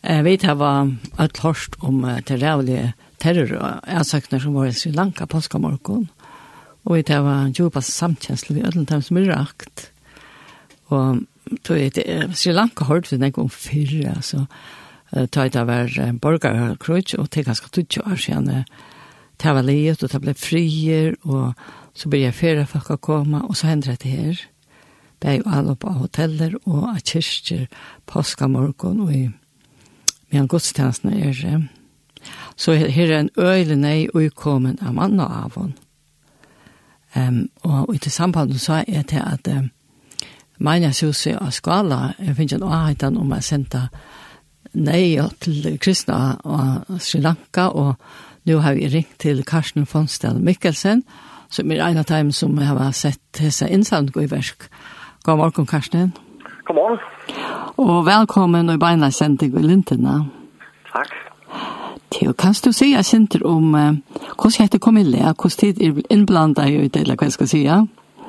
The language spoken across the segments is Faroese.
Vi har ett hørst om terrorlige terroransøkner som var i Sri Lanka påskamorgon. Og vi har djupas samtjensle ved ødelen som rakt. Og Sri Lanka hørte vi en gang fyrre, altså ta det var borgerkrutsch, og det ganske 20 år siden det var livet, og det ble frier, og så blir jeg fyrre folk å komme, og så hender det her. Det er jo alle på hoteller, og av kyrkjer, påskamorgon, og medan godstjenestene det. Så her en øyelig nei utkommen av mann og avon. Og til samband så det til at Manja Susi og Skala, jeg finner en avheten om å sende nei til kristna og Sri Lanka, og nå har vi ringt til Karsten Fonsdal Mikkelsen, som en av dem som har sett disse innsamling gå i versk. God morgen, Karsten. God morgen. Og velkommen og beina sending i Lintena. Takk. Theo, kan du si jeg synes om hvordan det kom i le, hvordan tid innblandet i det, eller hva jeg skal si? Ja,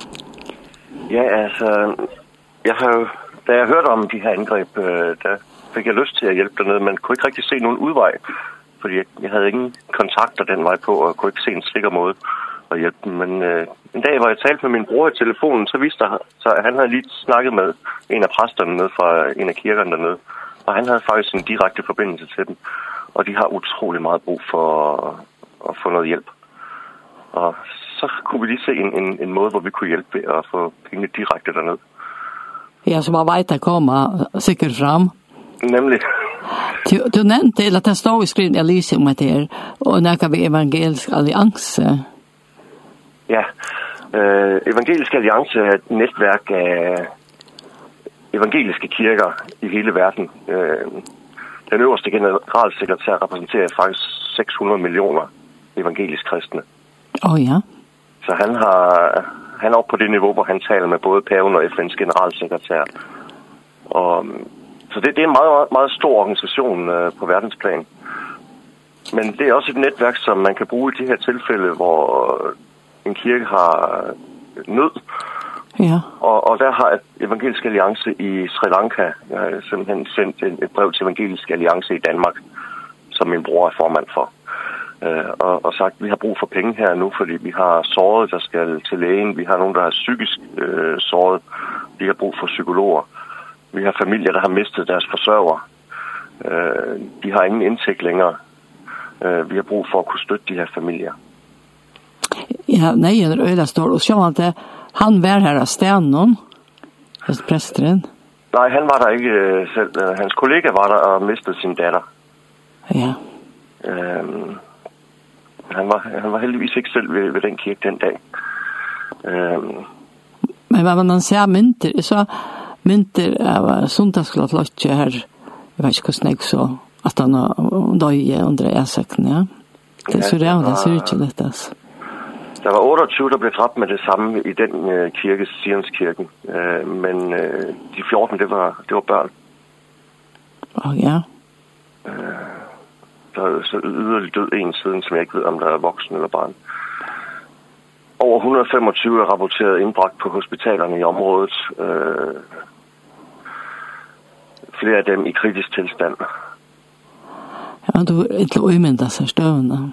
altså, da jeg hørte om de her angreb, der fik jeg lyst til at hjælpe dernede, men kunne ikke rigtig se nogen udvej, fordi jeg havde ingen kontakter den vej på, og kunne ikke se en sikker måde at hjælpe dem. Men en dag, hvor jeg talte med min bror i telefonen, så viste det sig, at han havde lige snakket med en af præsterne nede fra en af kirkerne dernede, og han havde faktisk en direkte forbindelse til dem. Og de har utrolig meget brug for at få noget hjælp. Og så kunne vi lige se en måde, hvor vi kunne hjælpe ved at få pengene direkte derned. Ja, så man vet at kommer sikkert frem. Nemlig. Du nevnte, eller der står i skriven, jeg lyser om det her, og nækker vi Evangelisk Alliance. Ja, Evangelisk Alliance er et netværk af evangeliske kirker i hele verden. Den øverste generalsekretær repræsenterer faktisk 600 millioner evangelisk kristne. Ja. Så han er oppe på det niveau, hvor han taler med både paven og FN's generalsekretær. Og, så det er en meget, meget stor organisation på verdensplan. Men det er også et netværk, som man kan bruge i de her tilfælde, hvor en kirke har nød. Ja. Og der har Evangelisk Alliance i Sri Lanka simpelthen sendt et brev til Evangelisk Alliance i Danmark, som min bror er formand for. Og sagt, at vi har brug for penge her nu, fordi vi har såret, der skal til lægen. Vi har nogen, der er psykisk såret. Vi har brug for psykologer. Vi har familier, der har mistet deres forsørger. De har ingen indtægt længere. Vi har brug for at kunne støtte de her familier. Ja, nej, det er øyla står. Og så var det, han var her af stjernen, præsteren. Nej, han var der ikke selv. Hans kollega var der og mistede sin datter. Ja. Han var heldigvis ikke selv ved den kirke den dag. Men hvad man ser mynter, så mynter av sundagsklart her, jeg vet ikke hvordan jeg så, at han døje under æsøkken, ja. Det er så rævligt, det ser ut til dette, altså. Der var 28, der blev dræbt med det samme i den kirke, Sionskirken. Men de 14, det var børn. Ja. Der er så yderligt død en siden, som jeg ikke ved, om der er voksen eller barn. Over 125 er rapporteret indbragt på hospitalerne i området. Flere af dem i kritisk tilstand. Ja, du er ikke udmyndet sig støvende.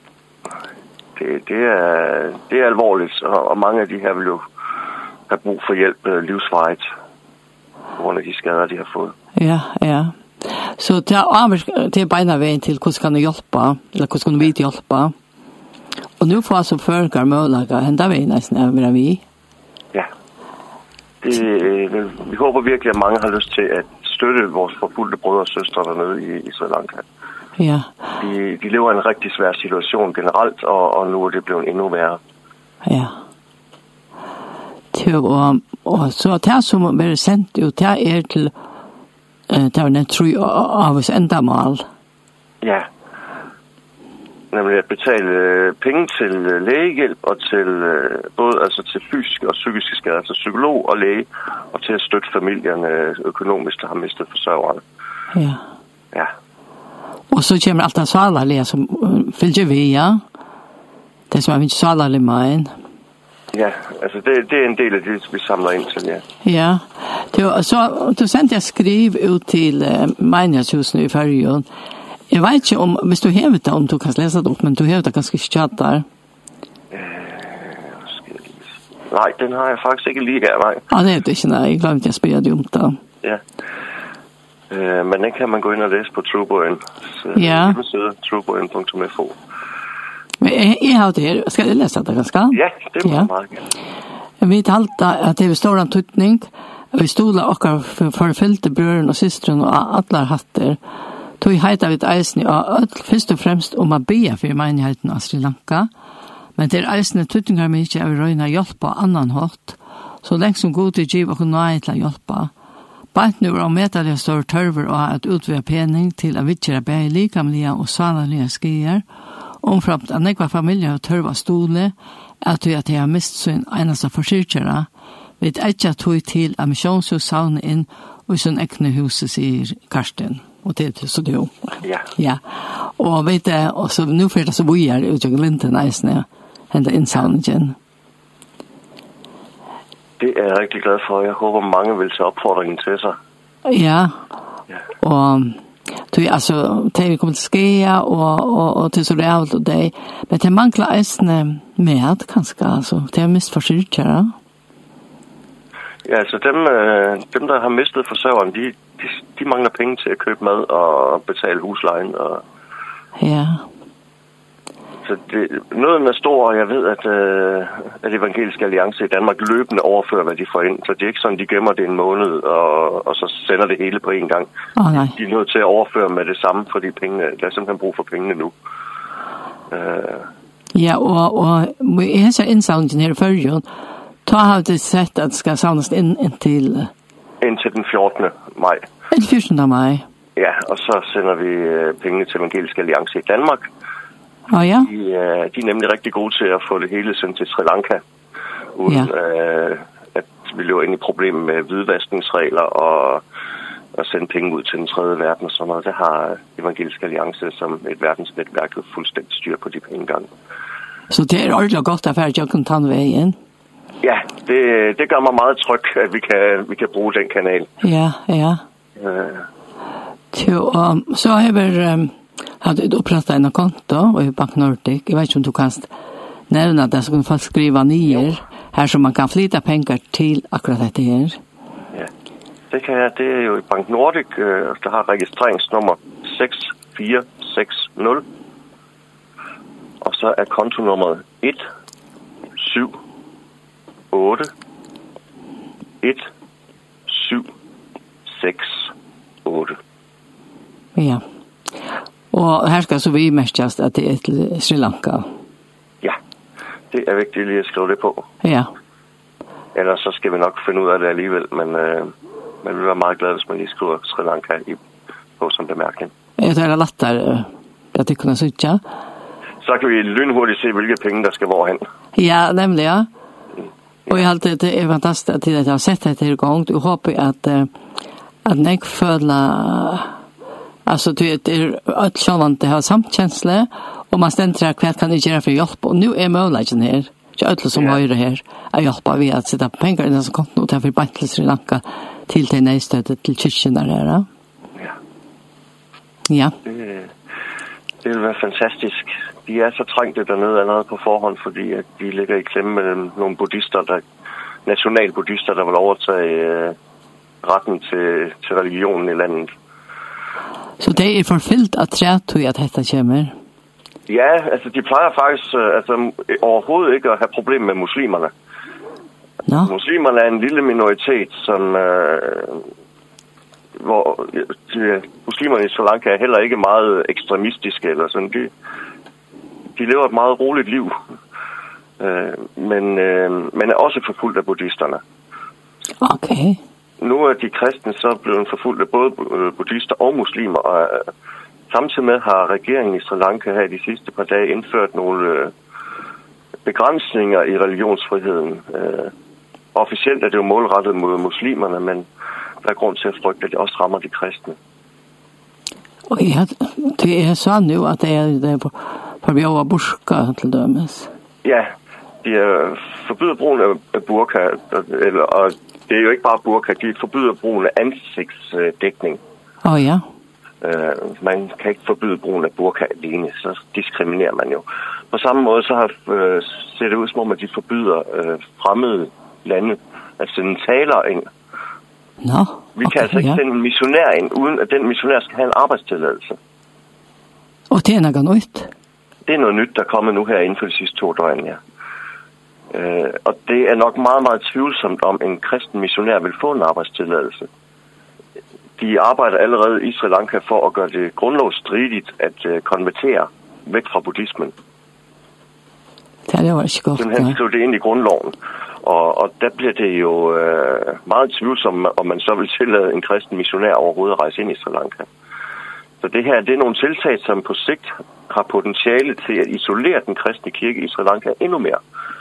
Det er alvorligt, og mange af de her vil jo have brug for hjælp livsvarigt på grund af de skader, de har fået. Ja. Så det er beina vejen til hvordan kan du hjælpe, eller hvordan kan du vide hjælpe. Og nu får altså følger målager, hender vi næsten er vi. Ja. Vi håber virkelig, at mange har lyst til at støtte vores forfulgte brødre og søstre dernede i Sri Lanka. Ja. De lever i en rigtig svær situation generelt, og nu er det blevet endnu værre. Ja. Og så det som er sendt jo, det er til der var en tro av oss endamål. Ja. Nemlig at betale penge til lægehjælp og til både altså til fysiske og psykiske skader, altså psykolog og læge, og til at støtte familierne økonomisk, der har mistet forsørgerne. Ja. Og så kommer alt det salerlige som følger vi, ja. Det som er ikke salerlig med en. Ja, altså det er en del af det, vi samler ind til, ja. Ja. Så du sendte jeg skriv ut til Menighetshusen i Färjön. Jeg vet ikke hvis du hever det, om du kan lese det opp, men du hever det ganske kjatt der. Nej, den har jeg faktisk ikke lige her, nej. Det er det ikke, nej. Jeg glemte, jeg spørger det om det. Ja. Men den kan man gå ind og læse på Trueboyen. Hjemmeside, trueboyen.fo. Men jeg har det her. Skal jeg læse det ganske? Ja, det må jeg meget gerne. Jeg vet alltid at det er stor antydning. Vi stoler akkurat forfylte brøren og systeren og alle hatter. Tog heita vid eisen og først og fremst om å be for menigheten av Sri Lanka. Men det eisende tydningar mykje av røyna hjelp på annan hatt. Så lenge som god til giv og nøy til å hjelpe. Bant nu om metallige store tørver og at utvide pening til å vidtjere begge likamlige og sannlige skier. Omframt at nekva familier og tørva stole at de har mist sin eneste forsyrkjere. Vi ikke tog til at misjonshus savne inn og sin ekne huset, sier Karsten. Og det er så det jo. Ja. Og vet du, og så nu får det så bojer ut og glinten eisene hente innsavningen. Det er jeg rigtig glad for. Jeg håber, mange vil tage opfordringen til sig. Ja. Og altså, det vi kommer til Skea og til så rævlt og det. Men det mangler eisene med, kanskje, altså. Det er mest forsyrkjere. Ja, altså dem der har mistet forsørgeren, de mangler penge til at købe mad og betale huslejen. Ja. Så nøden er stor, og jeg ved, at Evangeliske Alliance i Danmark løbende overfører, hvad de får ind. Så det er ikke sådan, de gemmer det en måned, og så sender det hele på en gang. Nej. De er nødt til at overføre med det samme, fordi pengene, der er simpelthen brug for pengene nu. Ja, og jeg har så indsavnet her i Färjön. Da har du sett at det skal savnes indtil den 14. maj. Den 14. maj? Ja, og så sender vi pengene til Evangeliske Alliance i Danmark. Ja. De er nemlig rigtig gode til at få det hele sendt til Sri Lanka, uden at vi løber ind i problemer med hvidvaskningsregler og sende penge ud til den tredje verden og sådan noget. Det har Evangeliske Alliance som et verdensnetværk fuldstændig styr på de penge gang. Så det er ordentligt godt at jeg kan tage vejen? Ja, det gør mig meget tryg, at vi kan bruge den kanal. Ja. Så har jeg hade du opprettet en konto i Bank Nordic. Jeg vet ikke om du kan nevne det, så kan folk skrive nye her, så man kan flytte penger til akkurat dette her. Ja, det kan jeg. Det er jo i Bank Nordic, der har registreringsnummer 6460. Og så er kontonummeret 178176. Ja. Og her skal så vi mestjast at det er til Sri Lanka. Ja, det er vigtigt lige at skrive det på. Ja. Ellers så skal vi nok finde ud af det alligevel, men man vil være meget glad, hvis man lige skriver Sri Lanka på som bemærkning. Ja, det er lettere at det kunne sitte. Så kan vi lynhurtigt se, hvilke penge der skal hvorhen. Ja, nemlig, ja. Og jeg halte det er fantastisk at jeg har sett det her gang. Du håper at jeg føler altså det er alt sånn det har samkjensle og man stender hva kan jeg gjøre for hjelp og nå er muligheten her ikke alle som hører her er hjelp ved at sette penger i denne konten og ta for bank til Sri Lanka til det nøystøtet til kyrkjen der her. Ja. Det vil være fantastisk. De er så trængte dernede allerede på forhånd, fordi at de ligger i klemme mellem nogle buddhister, nationalbuddhister, der vil overtage retten til religionen i landet. Så det er forfyldt at træt at dette kommer? Ja, altså de plejer faktisk overhovedet ikke at have problemer med muslimerne. No. Muslimerne er en lille minoritet, som hvor muslimerne i Sri Lanka er heller ikke meget ekstremistiske eller sådan. De lever et meget roligt liv, men er også forfulgt af buddhisterne. Okay. Nu er de kristne så blevet forfulgt af både buddhister og muslimer, og samtidig med har regeringen i Sri Lanka her de sidste par dage indført nogle begrænsninger i religionsfriheden. Officielt er det jo målrettet mod muslimerne, men der er grund til at frygte, at det også rammer de kristne. Okay, det er sådan jo, at det er på vi over burka til dømes. Ja, de forbyder brugen af burka, og det er jo ikke bare burka, de forbyder brugen af ansigtsdækning. Ja. Man kan ikke forbyde brugen af burka alene, så diskriminerer man jo. På samme måde så har ser det ud som om, at de forbyder fremmede lande at sende talere ind. Vi kan altså ikke sende en missionær ind, uden at den missionær skal have en arbejdstilladelse. Og det er noget nyt? Det er noget nyt, der er kommet nu her inden for de sidste 2 døgn, ja. Og det er nok meget, meget tvivlsomt, om en kristen missionær vil få en arbejdstilladelse. De arbejder allerede i Sri Lanka for at gøre det grundlovsstridigt at konvertere væk fra buddhismen. Det var ikke godt. Han skrev det ind i grundloven. Og der bliver det jo meget tvivlsomt, om man så vil tillade en kristen missionær overhovedet at rejse ind i Sri Lanka. Så det her, det er nogle tiltag, som på sigt har potentiale til at isolere den kristne kirke i Sri Lanka endnu mere.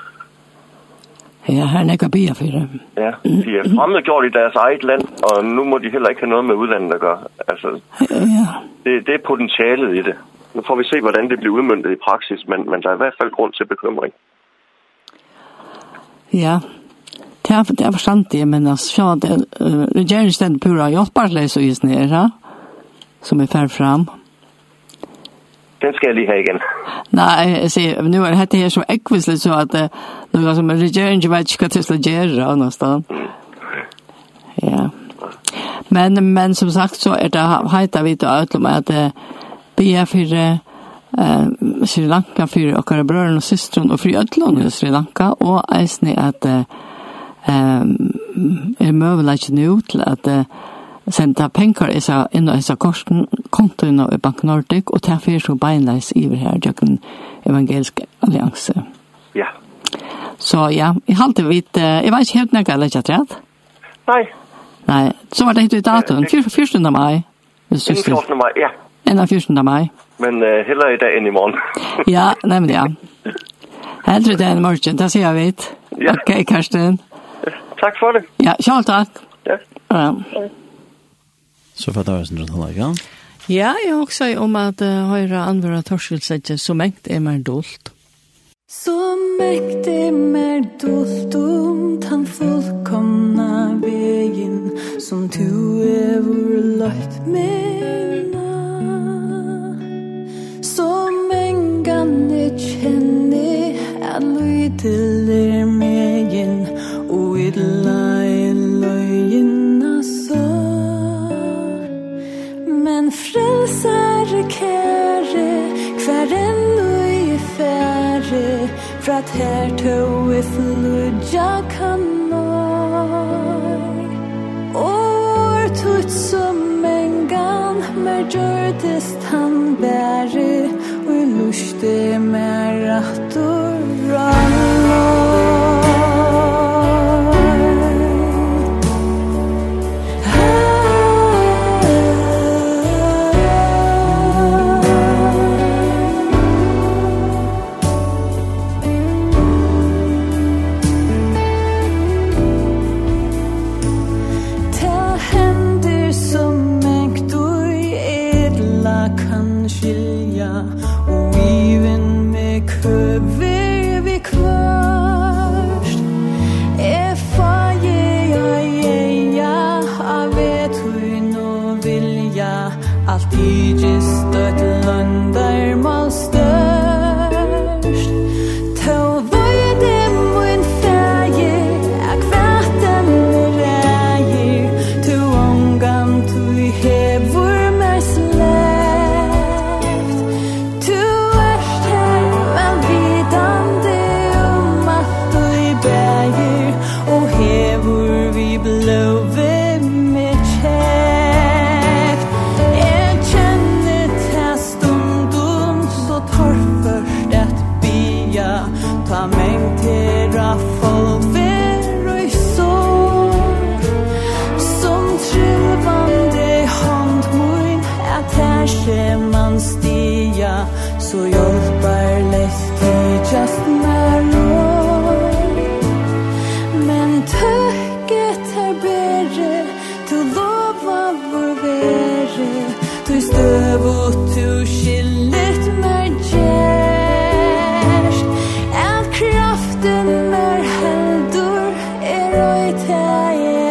Ja, han er ikke bier for det. Ja, de er fremmedgjort i deres eget land, og nu må de heller ikke have noget med udlandet at gøre. Altså, det er potentialet i det. Nu får vi se, hvordan det bliver udmøntet i praksis, men der er i hvert fald grund til bekymring. Ja, det er forstandigt, men altså, regeringsstedet pura hjælparlæs og isnere, som er færd frem. Den skal jeg lige have igen. Nej, jeg siger, nu er det her så ekvisligt, så at noget som regeringen vet ikke, hvad til at gøre næsten. Ja. Men som sagt, så er det højt vidt og ødlom at be for Sri Lanka, for okkara brødren og systren, og for ødlom i Sri Lanka, og eisne at er møveligt nu til at senda pengar inn og disse kontoene i Bank Nordic, og til fyrir så beinleis iver her, Jøkken Evangelisk Allianse. Ja. Så ja, jeg halte vidt, jeg var ikke helt nægget eller ikke rett? Nei, så var det ikke datoen, 14. mai. 14. mai, ja. Enn 14. mai. Men heller i dag enn i morgen. Ja, nemlig ja. Heldre det enn i morgen, det sier jeg vidt. Ja. Ok, Karsten. Takk for det. Ja, selv takk. Ja. Så for det var sånn rundt ja? Ja, jeg har også om at høyre anvare torskelsetje så mengt er mer dolt. Så mengt er mer dolt tan fullkomna vegin som tu er vår lagt mena. Så mengane kjenni at lytil er megin og illa er løgina så. Men frelsare kære, hver enn ui fære, fra her to i fludja kanar. År tutt som en gang, mer gjørdest han bære, og i luste mer rett og rannar. Kraften mer heldur er oi tæi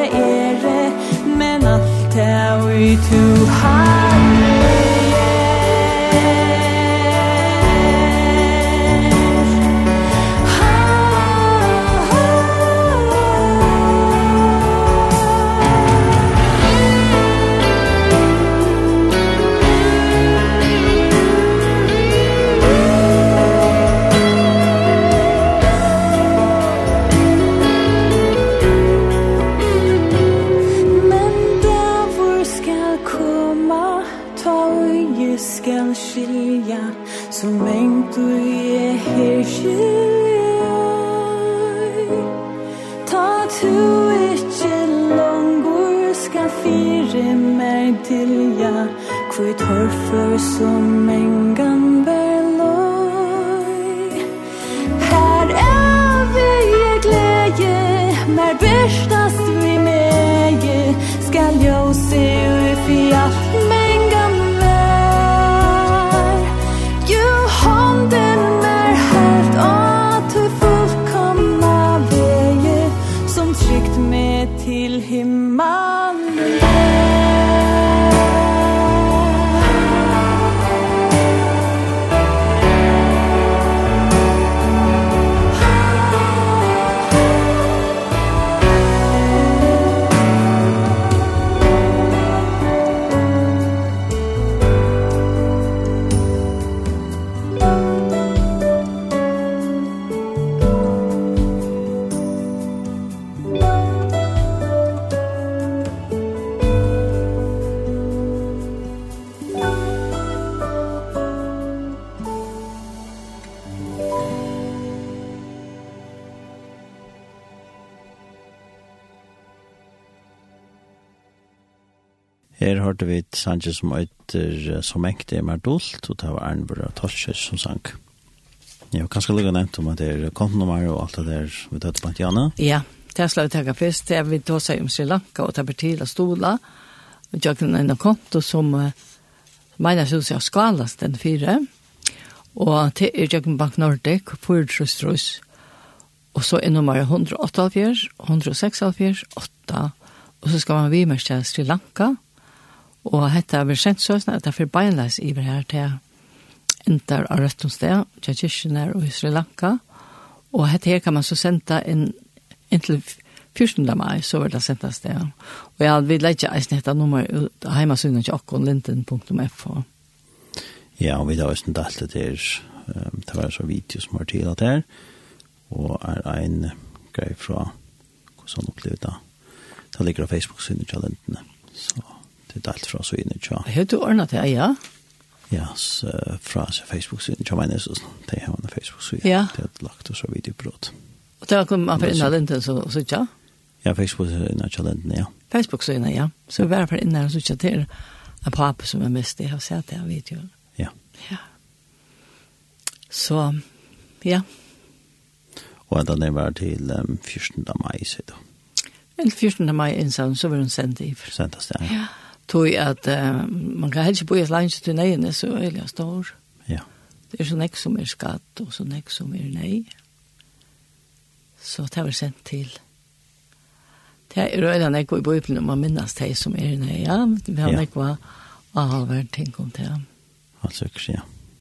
jeg skal skilja, så mengt du er her skilja. Ta tu ikke langur skal fire meg til ja, hvor torfer som engan beløy. Her vi glede, mer bestast vi meie, skal jeg se ut i alt mengan vær. Jo hånden helt at du fullkomna veie, som trygt med til himmelen. Her hørte vi et sanger som heter Som ekte er dult, og det var Arnbjørn Torskjøs som sang. Ja, kanskje litt nevnt om at det kontonummer og alt det der vi tøtte på Jana. Ja, det skal vi tenke først. Det vi tar seg om Sri Lanka og tar til å stola. Vi tar en konto som mener seg å skales den 4. Og til Jøkken Bank Nordic, 4 og så er nummer 148, 146, 8. Og så skal man vimerke Sri Lanka. Og dette har vært kjent sånn at det er for beinleis i her til enter av rettens sted, til kyrkjener og i Sri Lanka. Og dette her kan man så sende inntil 14. mai, så vil det sendes det. Og jeg vil legge eisen dette nummer ut av heimasynet til akkonlinten.f. Ja, og vi har også en del til det var så video som har til at her, og en grei fra hvordan han opplevde det. Det ligger av Facebook-synet til lintene, så det er alt fra så inne til. Har du ordnet det, ja? Ja, fra Facebook-synet til meg så det har man en Facebook-synet. Ja. Det er lagt og så videobrott. Og det har kommet man for innan linten, så ikke? Ja, Facebook-synet til lintene, ja. Facebook-synet, ja. Så vi er for innan og så ikke til en pappa som er mest, jeg har sett det av videoen. Ja. Ja. Så, ja. Og enda det var til 14. mai, sier du. Den 14. mai innsavn, så var hun sendt i. Sendes det, ja. Tog at man kan helst bo i et land til nøyene, så er det stor. Ja. Det er så nek som er skatt, og så nek som er nei. Så det var sendt til. Det er øyne nek i bøypen, om man minnes det som er nei. Ja, vi har nek hva avhver ting om det. Altså, ja.